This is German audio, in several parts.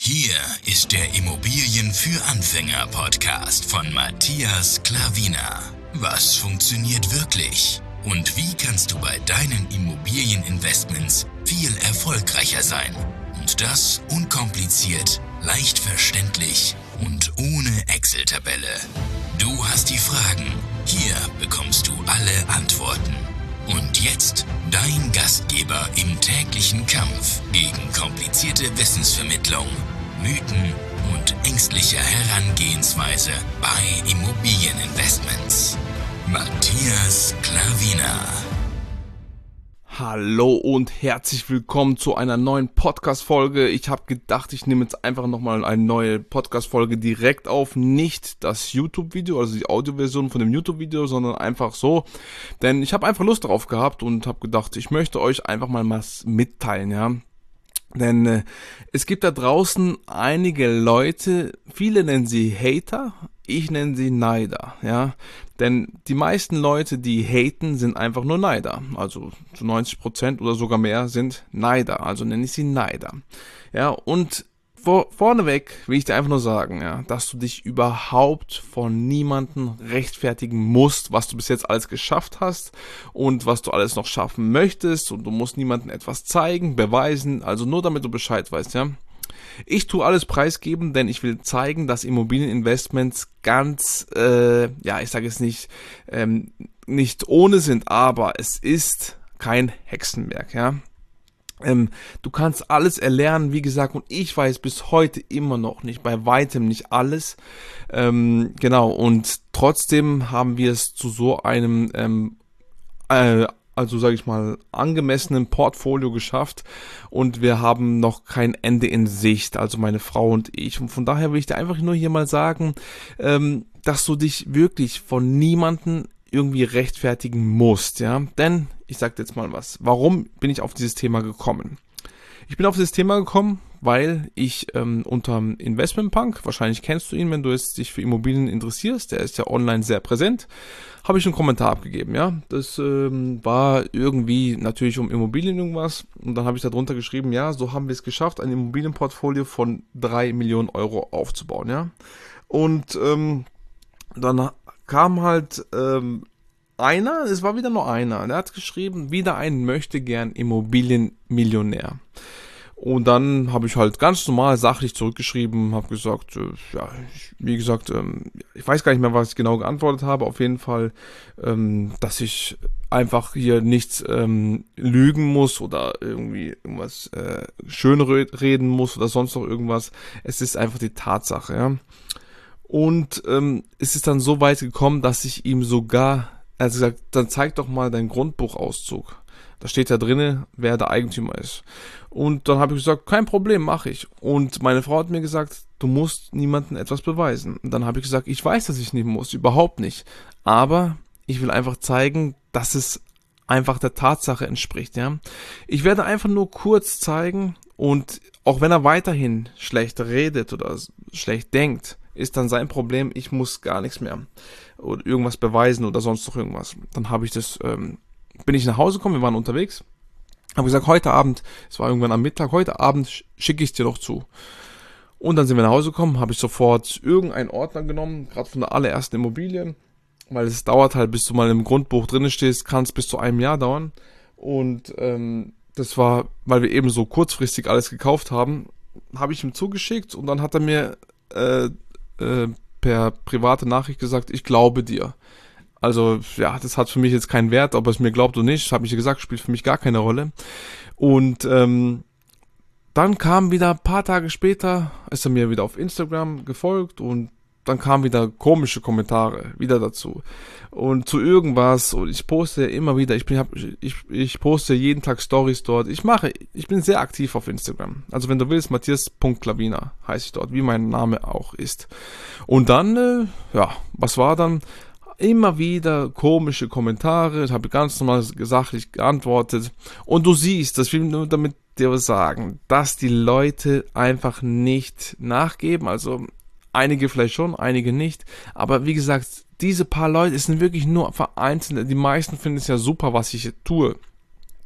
Hier ist der Immobilien für Anfänger Podcast von Matthias Klavina. Was funktioniert wirklich? Und wie kannst du bei deinen Immobilieninvestments viel erfolgreicher sein? Und das unkompliziert, leicht verständlich und ohne Excel-Tabelle. Du hast die Fragen, hier bekommst du alle Antworten. Und jetzt dein Gastgeber im täglichen Kampf gegen komplizierte Wissensvermittlung, Mythen und ängstliche Herangehensweise bei Immobilieninvestments. Matthias Klavina. Hallo und herzlich willkommen zu einer neuen Podcast-Folge. Ich habe gedacht, ich nehme jetzt einfach nochmal eine neue Podcast-Folge direkt auf. Nicht das YouTube-Video, also die Audioversion von dem YouTube-Video, sondern einfach so. Denn ich habe einfach Lust darauf gehabt und habe gedacht, ich möchte euch einfach mal was mitteilen, ja. Denn es gibt da draußen einige Leute, viele nennen sie Hater, ich nenne sie Neider, ja. Denn die meisten Leute, die haten, sind einfach nur Neider. Also zu 90% oder sogar mehr sind Neider, also nenne ich sie Neider. Ja, und vorneweg will ich dir einfach nur sagen, ja, dass du dich überhaupt von niemandem rechtfertigen musst, was du bis jetzt alles geschafft hast und was du alles noch schaffen möchtest, und du musst niemandem etwas zeigen, beweisen, also nur damit du Bescheid weißt, ja. Ich tue alles preisgeben, denn ich will zeigen, dass Immobilieninvestments ganz, ich sage es nicht ohne sind, aber es ist kein Hexenwerk, ja. Du kannst alles erlernen, wie gesagt, und ich weiß bis heute immer noch nicht, bei weitem nicht alles, und trotzdem haben wir es zu so einem, angemessenen Portfolio geschafft, und wir haben noch kein Ende in Sicht, also meine Frau und ich, und von daher will ich dir einfach nur hier mal sagen, dass du dich wirklich von niemandem irgendwie rechtfertigen musst, ja, denn ich sag dir jetzt mal was. Warum bin ich auf dieses Thema gekommen? Ich bin auf dieses Thema gekommen, weil ich unter Investmentpunk, wahrscheinlich kennst du ihn, wenn du jetzt dich für Immobilien interessierst, der ist ja online sehr präsent, habe ich einen Kommentar abgegeben, ja. Das war irgendwie natürlich um Immobilien irgendwas, und dann habe ich da drunter geschrieben, ja, so haben wir es geschafft, ein Immobilienportfolio von 3 Millionen Euro aufzubauen, ja. Und dann kam halt es war wieder nur einer, der hat geschrieben, wieder ein möchte gern Immobilienmillionär. Und dann habe ich halt ganz normal sachlich zurückgeschrieben, habe gesagt, ich weiß gar nicht mehr, was ich genau geantwortet habe, auf jeden Fall, dass ich einfach hier nichts lügen muss oder irgendwie irgendwas schönreden muss oder sonst noch irgendwas. Es ist einfach die Tatsache, ja. Und es ist dann so weit gekommen, dass ich ihm sogar, also gesagt, dann zeig doch mal deinen Grundbuchauszug. Da steht ja drinne, wer der Eigentümer ist. Und dann habe ich gesagt, kein Problem, mache ich. Und meine Frau hat mir gesagt, du musst niemandem etwas beweisen. Und dann habe ich gesagt, ich weiß, dass ich nicht muss, überhaupt nicht. Aber ich will einfach zeigen, dass es einfach der Tatsache entspricht, ja. Ich werde einfach nur kurz zeigen, und auch wenn er weiterhin schlecht redet oder schlecht denkt, ist dann sein Problem, ich muss gar nichts mehr oder irgendwas beweisen oder sonst noch irgendwas. Dann habe ich bin ich nach Hause gekommen, wir waren unterwegs, habe gesagt, heute Abend, es war irgendwann am Mittag, heute Abend schicke ich es dir doch zu. Und dann sind wir nach Hause gekommen, habe ich sofort irgendeinen Ordner genommen, gerade von der allerersten Immobilie, weil es dauert halt, bis du mal im Grundbuch drin stehst, kann es bis zu einem Jahr dauern. Und das war, weil wir eben so kurzfristig alles gekauft haben, habe ich ihm zugeschickt, und dann hat er mir per private Nachricht gesagt, ich glaube dir. Also, ja, das hat für mich jetzt keinen Wert, ob er es mir glaubt oder nicht, das habe ich gesagt, spielt für mich gar keine Rolle. Und dann kam wieder ein paar Tage später, ist er mir wieder auf Instagram gefolgt, und dann kamen wieder komische Kommentare wieder dazu. Und zu irgendwas, und ich poste immer wieder, ich poste jeden Tag Stories dort. Ich bin sehr aktiv auf Instagram. Also wenn du willst, Matthias.Klavina heiße ich dort, wie mein Name auch ist. Und dann, was war dann? Immer wieder komische Kommentare, ich habe ganz normal sachlich geantwortet. Und du siehst, das will ich nur damit dir was sagen, dass die Leute einfach nicht nachgeben, also einige vielleicht schon, einige nicht, aber wie gesagt, diese paar Leute, es sind wirklich nur vereinzelte, die meisten finden es ja super, was ich hier tue.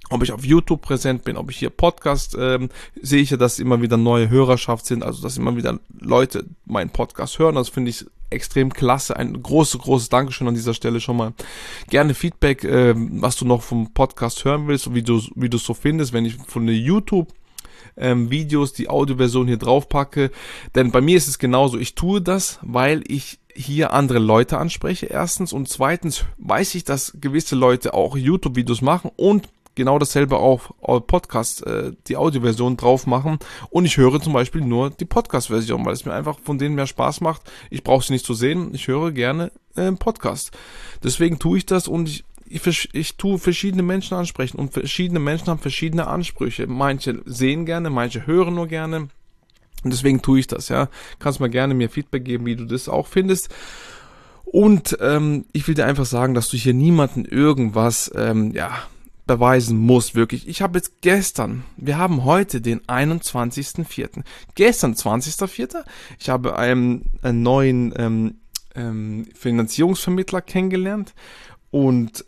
ob ich auf YouTube präsent bin, ob ich hier Podcast, sehe ich ja, dass immer wieder neue Hörerschaft sind, also dass immer wieder Leute meinen Podcast hören. Das finde ich extrem klasse. Ein großes Dankeschön an dieser Stelle schon mal. Gerne Feedback, was du noch vom Podcast hören willst und wie du es so findest, wenn ich von der YouTube Videos, die Audioversion hier drauf packe. Denn bei mir ist es genauso. Ich tue das, weil ich hier andere Leute anspreche, erstens. Und zweitens weiß ich, dass gewisse Leute auch YouTube-Videos machen und genau dasselbe auf Podcast, die Audioversion drauf machen. Und ich höre zum Beispiel nur die Podcast-Version, weil es mir einfach von denen mehr Spaß macht. Ich brauche sie nicht zu sehen. Ich höre gerne Podcast. Deswegen tue ich das und ich tue verschiedene Menschen ansprechen und verschiedene Menschen haben verschiedene Ansprüche. Manche sehen gerne, manche hören nur gerne. Und deswegen tue ich das, ja. Kannst mal gerne mir Feedback geben, wie du das auch findest. Und ich will dir einfach sagen, dass du hier niemanden irgendwas, beweisen muss, wirklich. Ich habe jetzt wir haben heute den 21.04. Gestern, 20.04. Ich habe einen neuen Finanzierungsvermittler kennengelernt und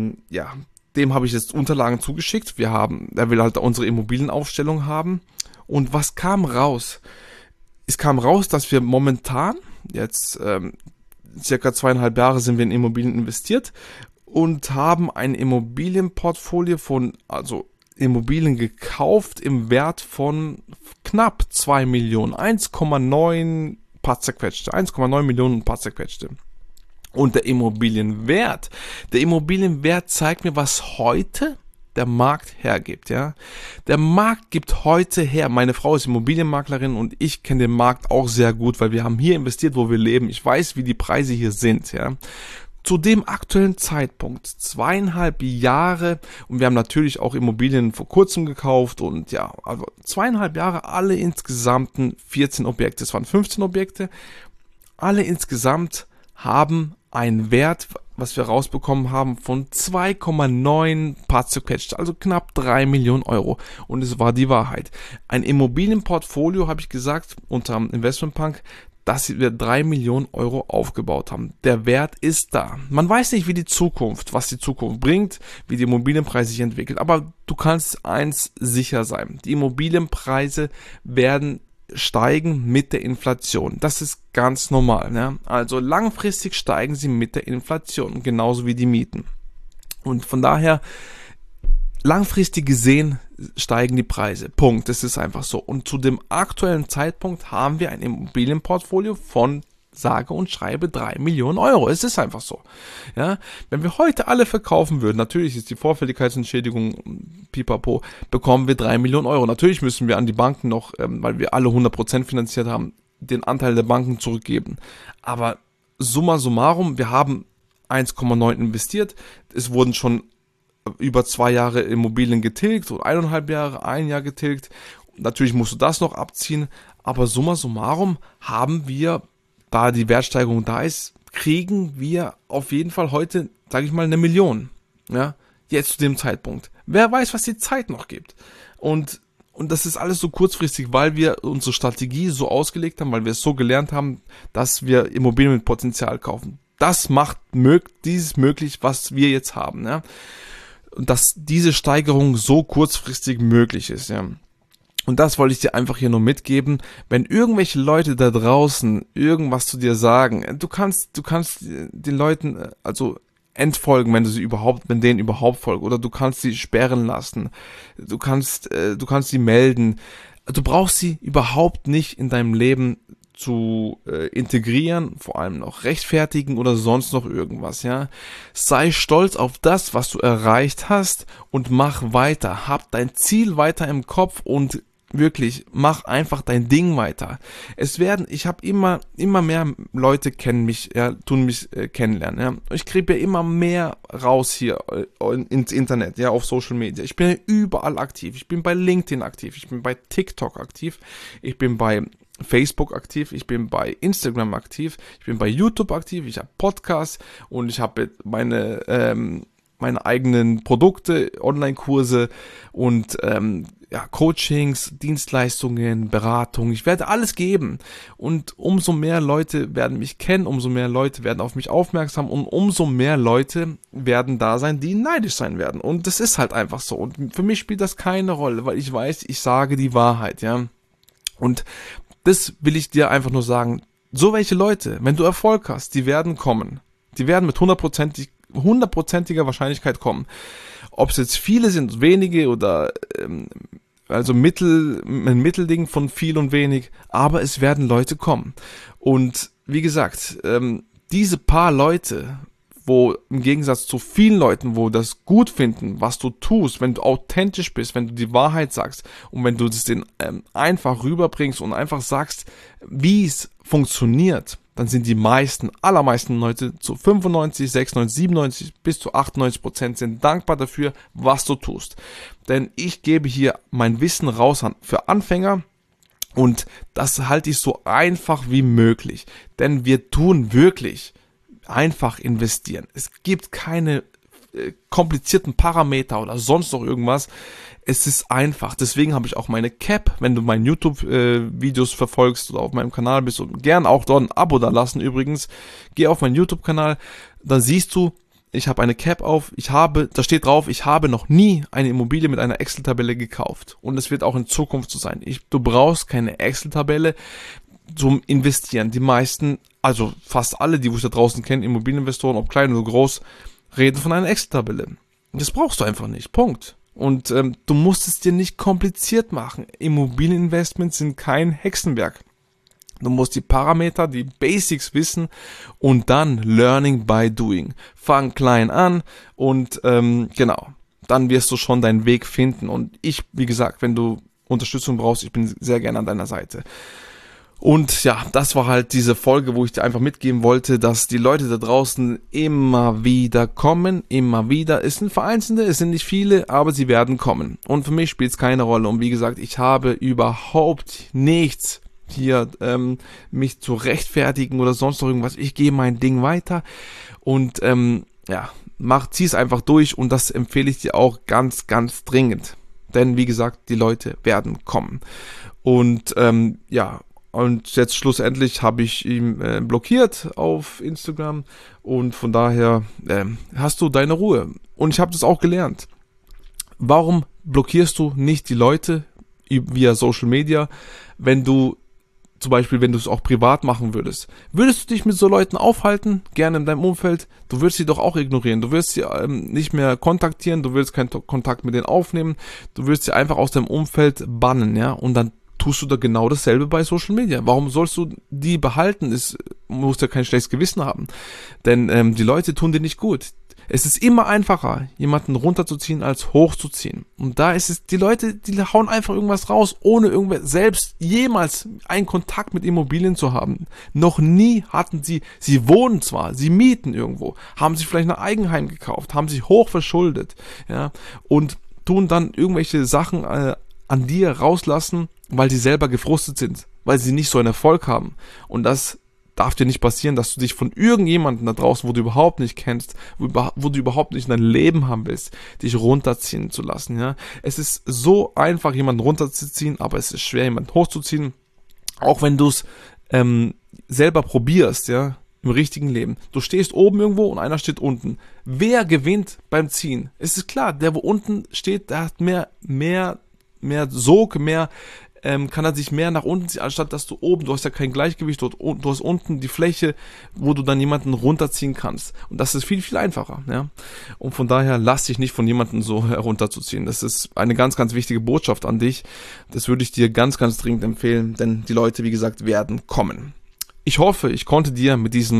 dem habe ich jetzt Unterlagen zugeschickt. Er will halt unsere Immobilienaufstellung haben. Und was kam raus? Es kam raus, dass wir momentan, jetzt circa 2,5 Jahre sind wir in Immobilien investiert und haben ein Immobilienportfolio also Immobilien gekauft im Wert von knapp 2 Millionen, 1,9 paar zerquetschte, 1,9 Millionen paar zerquetschte. Und der Immobilienwert zeigt mir, was heute der Markt hergibt, ja. Der Markt gibt heute her. Meine Frau ist Immobilienmaklerin und ich kenne den Markt auch sehr gut, weil wir haben hier investiert, wo wir leben. Ich weiß, wie die Preise hier sind, ja. Zu dem aktuellen Zeitpunkt, 2,5 Jahre, und wir haben natürlich auch Immobilien vor kurzem gekauft und ja, also 2,5 Jahre, alle insgesamten 14 Objekte, es waren 15 Objekte, alle insgesamt haben einen Wert, was wir rausbekommen haben, von 2,9 paar zerquetscht, also knapp 3 Millionen Euro. Und es war die Wahrheit. Ein Immobilienportfolio, habe ich gesagt, unter Investmentpunk, dass wir 3 Millionen Euro aufgebaut haben. Der Wert ist da. Man weiß nicht, was die Zukunft bringt, wie die Immobilienpreise sich entwickeln, aber du kannst eins sicher sein. Die Immobilienpreise werden steigen mit der Inflation. Das ist ganz normal, ne? Also langfristig steigen sie mit der Inflation, genauso wie die Mieten. Und von daher, langfristig gesehen, steigen die Preise. Punkt. Das ist einfach so. Und zu dem aktuellen Zeitpunkt haben wir ein Immobilienportfolio von sage und schreibe 3 Millionen Euro. Es ist einfach so. Ja, wenn wir heute alle verkaufen würden, natürlich ist die Vorfälligkeitsentschädigung, pipapo, bekommen wir 3 Millionen Euro. Natürlich müssen wir an die Banken noch, weil wir alle 100% finanziert haben, den Anteil der Banken zurückgeben. Aber summa summarum, wir haben 1,9 investiert. Es wurden schon über 2 Jahre Immobilien getilgt und 1,5 Jahre, 1 Jahr getilgt. Natürlich musst du das noch abziehen. Aber summa summarum haben wir, da die Wertsteigerung da ist, kriegen wir auf jeden Fall heute, sage ich mal, 1 Million. Ja, jetzt zu dem Zeitpunkt. Wer weiß, was die Zeit noch gibt. Und das ist alles so kurzfristig, weil wir unsere Strategie so ausgelegt haben, weil wir es so gelernt haben, dass wir Immobilien mit Potenzial kaufen. Das macht dieses möglich, was wir jetzt haben. Ja? Und dass diese Steigerung so kurzfristig möglich ist. Ja? Und das wollte ich dir einfach hier nur mitgeben. Wenn irgendwelche Leute da draußen irgendwas zu dir sagen, du kannst den Leuten also entfolgen, wenn denen überhaupt folgen, oder du kannst sie sperren lassen. Du kannst sie melden. Du brauchst sie überhaupt nicht in deinem Leben zu integrieren, vor allem noch rechtfertigen oder sonst noch irgendwas, ja. Sei stolz auf das, was du erreicht hast und mach weiter. Hab dein Ziel weiter im Kopf und wirklich, mach einfach dein Ding weiter. Ich habe immer mehr Leute tun mich kennenlernen, ja. Ich kriege ja immer mehr raus hier ins Internet, ja, auf Social Media. Ich bin ja überall aktiv. Ich bin bei LinkedIn aktiv, ich bin bei TikTok aktiv, ich bin bei Facebook aktiv, ich bin bei Instagram aktiv, ich bin bei YouTube aktiv, ich habe Podcasts und ich habe meine meine eigenen Produkte, Online-Kurse und Coachings, Dienstleistungen, Beratung. Ich werde alles geben. Und umso mehr Leute werden mich kennen, umso mehr Leute werden auf mich aufmerksam und umso mehr Leute werden da sein, die neidisch sein werden. Und das ist halt einfach so. Und für mich spielt das keine Rolle, weil ich weiß, ich sage die Wahrheit, ja. Und das will ich dir einfach nur sagen. So welche Leute, wenn du Erfolg hast, die werden kommen. Die werden mit hundertprozentiger Wahrscheinlichkeit kommen. Ob es jetzt viele sind, wenige oder also ein Mittelding von viel und wenig, aber es werden Leute kommen. Und wie gesagt, diese paar Leute, wo im Gegensatz zu vielen Leuten, wo das gut finden, was du tust, wenn du authentisch bist, wenn du die Wahrheit sagst und wenn du das denen einfach rüberbringst und einfach sagst, wie es funktioniert, dann sind die allermeisten Leute zu 95, 96, 97 bis zu 98% sind dankbar dafür, was du tust. Denn ich gebe hier mein Wissen raus für Anfänger und das halte ich so einfach wie möglich. Denn wir tun wirklich einfach investieren. Es gibt keine komplizierten Parameter oder sonst noch irgendwas. Es ist einfach. Deswegen habe ich auch meine Cap, wenn du meine YouTube-Videos verfolgst oder auf meinem Kanal bist und gern auch dort ein Abo da lassen übrigens. Geh auf meinen YouTube-Kanal, dann siehst du, ich habe eine Cap auf, da steht drauf, ich habe noch nie eine Immobilie mit einer Excel-Tabelle gekauft. Und es wird auch in Zukunft so sein. Du brauchst keine Excel-Tabelle zum Investieren. Die meisten, also fast alle, die ich da draußen kenne, Immobilieninvestoren, ob klein oder groß, reden von einer Excel-Tabelle. Das brauchst du einfach nicht. Punkt. Und du musst es dir nicht kompliziert machen. Immobilieninvestments sind kein Hexenwerk. Du musst die Parameter, die Basics wissen und dann Learning by Doing. Fang klein an und genau, dann wirst du schon deinen Weg finden. Und ich, wie gesagt, wenn du Unterstützung brauchst, ich bin sehr gerne an deiner Seite. Und ja, das war halt diese Folge, wo ich dir einfach mitgeben wollte, dass die Leute da draußen immer wieder kommen, immer wieder. Es sind vereinzelte, es sind nicht viele, aber sie werden kommen. Und für mich spielt es keine Rolle. Und wie gesagt, ich habe überhaupt nichts hier, mich zu rechtfertigen oder sonst noch irgendwas. Ich gehe mein Ding weiter und zieh es einfach durch. Und das empfehle ich dir auch ganz, ganz dringend. Denn wie gesagt, die Leute werden kommen. Und und jetzt schlussendlich habe ich ihn blockiert auf Instagram und von daher hast du deine Ruhe. Und ich habe das auch gelernt. Warum blockierst du nicht die Leute via Social Media, wenn du zum Beispiel, wenn du es auch privat machen würdest? Würdest du dich mit so Leuten aufhalten, gerne in deinem Umfeld? Du würdest sie doch auch ignorieren. Du würdest sie nicht mehr kontaktieren, du würdest keinen Kontakt mit denen aufnehmen, du würdest sie einfach aus deinem Umfeld bannen, ja? Und dann tust du da genau dasselbe bei Social Media. Warum sollst du die behalten? Du musst ja kein schlechtes Gewissen haben. Denn die Leute tun dir nicht gut. Es ist immer einfacher, jemanden runterzuziehen, als hochzuziehen. Und da ist es, die Leute, die hauen einfach irgendwas raus, ohne selbst jemals einen Kontakt mit Immobilien zu haben. Noch nie hatten sie wohnen zwar, sie mieten irgendwo, haben sich vielleicht ein Eigenheim gekauft, haben sich hoch verschuldet, ja, und tun dann irgendwelche Sachen an dir rauslassen, weil sie selber gefrustet sind, weil sie nicht so einen Erfolg haben. Und das darf dir nicht passieren, dass du dich von irgendjemandem da draußen, wo du überhaupt nicht kennst, wo du überhaupt nicht in dein Leben haben willst, dich runterziehen zu lassen. Ja, es ist so einfach, jemanden runterzuziehen, aber es ist schwer, jemanden hochzuziehen. Auch wenn du es selber probierst, ja, im richtigen Leben. Du stehst oben irgendwo und einer steht unten. Wer gewinnt beim Ziehen? Es ist klar, der wo unten steht, der hat mehr Sog, kann er sich mehr nach unten ziehen, anstatt dass du oben, du hast ja kein Gleichgewicht, du hast unten die Fläche, wo du dann jemanden runterziehen kannst. Und das ist viel, viel einfacher, ja. Und von daher lass dich nicht von jemandem so herunterzuziehen. Das ist eine ganz, ganz wichtige Botschaft an dich. Das würde ich dir ganz, ganz dringend empfehlen, denn die Leute, wie gesagt, werden kommen. Ich hoffe, ich konnte dir mit mit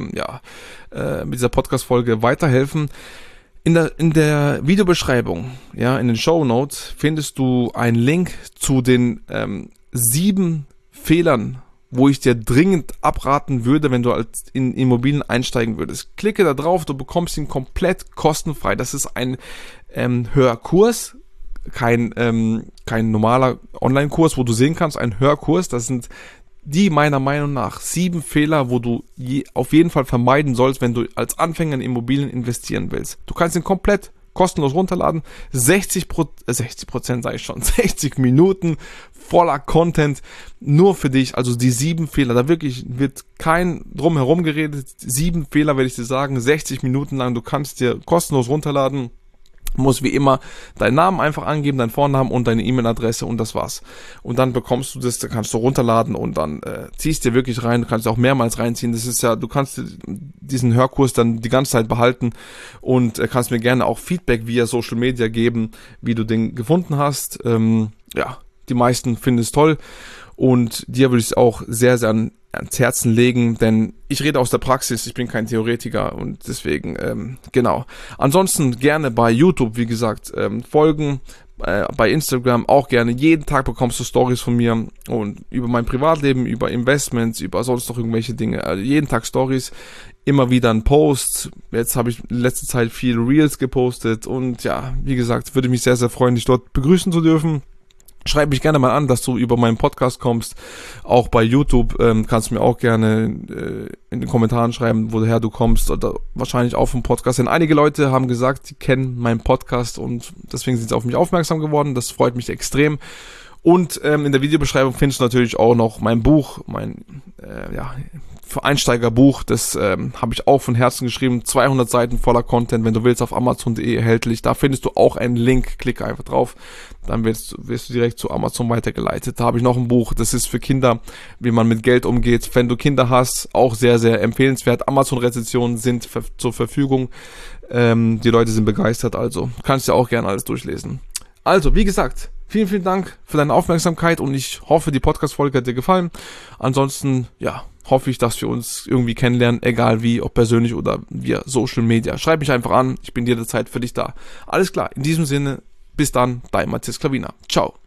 dieser Podcast-Folge weiterhelfen. In der Videobeschreibung, ja, in den Shownotes findest du einen Link zu den 7 Fehlern, wo ich dir dringend abraten würde, wenn du in Immobilien einsteigen würdest. Klicke da drauf, du bekommst ihn komplett kostenfrei. Das ist ein Hörkurs, kein normaler Online-Kurs, wo du sehen kannst, ein Hörkurs. Das sind die meiner Meinung nach 7 Fehler, wo du auf jeden Fall vermeiden sollst, wenn du als Anfänger in Immobilien investieren willst. Du kannst ihn komplett kostenlos runterladen. 60 Minuten voller Content nur für dich. Also die 7 Fehler, da wirklich wird kein drumherum geredet. 7 Fehler werde ich dir sagen, 60 Minuten lang. Du kannst dir kostenlos runterladen. Musst wie immer deinen Namen einfach angeben, deinen Vornamen und deine E-Mail-Adresse und das war's. Und dann bekommst du das, da kannst du runterladen und dann ziehst dir wirklich rein. Du kannst auch mehrmals reinziehen. Das ist ja, du kannst diesen Hörkurs dann die ganze Zeit behalten und kannst mir gerne auch Feedback via Social Media geben, wie du den gefunden hast. Ja, die meisten finden es toll und dir würde ich es auch sehr, sehr ans Herzen legen, denn ich rede aus der Praxis, ich bin kein Theoretiker und deswegen, genau. Ansonsten gerne bei YouTube, wie gesagt, folgen, bei Instagram auch gerne. Jeden Tag bekommst du Stories von mir und über mein Privatleben, über Investments, über sonst noch irgendwelche Dinge. Also jeden Tag Stories, immer wieder ein Post. Jetzt habe ich in letzter Zeit viel Reels gepostet und ja, wie gesagt, würde mich sehr, sehr freuen, dich dort begrüßen zu dürfen. Schreib mich gerne mal an, dass du über meinen Podcast kommst. Auch bei YouTube kannst du mir auch gerne in den Kommentaren schreiben, woher du kommst oder wahrscheinlich auch vom Podcast. Denn einige Leute haben gesagt, sie kennen meinen Podcast und deswegen sind sie auf mich aufmerksam geworden. Das freut mich extrem. Und in der Videobeschreibung findest du natürlich auch noch mein Buch, mein für Einsteigerbuch. Das habe ich auch von Herzen geschrieben. 200 Seiten voller Content, wenn du willst, auf Amazon.de erhältlich. Da findest du auch einen Link. Klicke einfach drauf. Dann wirst du direkt zu Amazon weitergeleitet. Da habe ich noch ein Buch. Das ist für Kinder, wie man mit Geld umgeht. Wenn du Kinder hast, auch sehr, sehr empfehlenswert. Amazon-Rezensionen sind zur Verfügung. Die Leute sind begeistert. Also kannst du auch gerne alles durchlesen. Also, wie gesagt, vielen, vielen Dank für deine Aufmerksamkeit und ich hoffe, die Podcast-Folge hat dir gefallen. Ansonsten, ja, hoffe ich, dass wir uns irgendwie kennenlernen, egal wie, ob persönlich oder via Social Media. Schreib mich einfach an, ich bin jederzeit für dich da. Alles klar, in diesem Sinne, bis dann, dein Matthias Klavina. Ciao.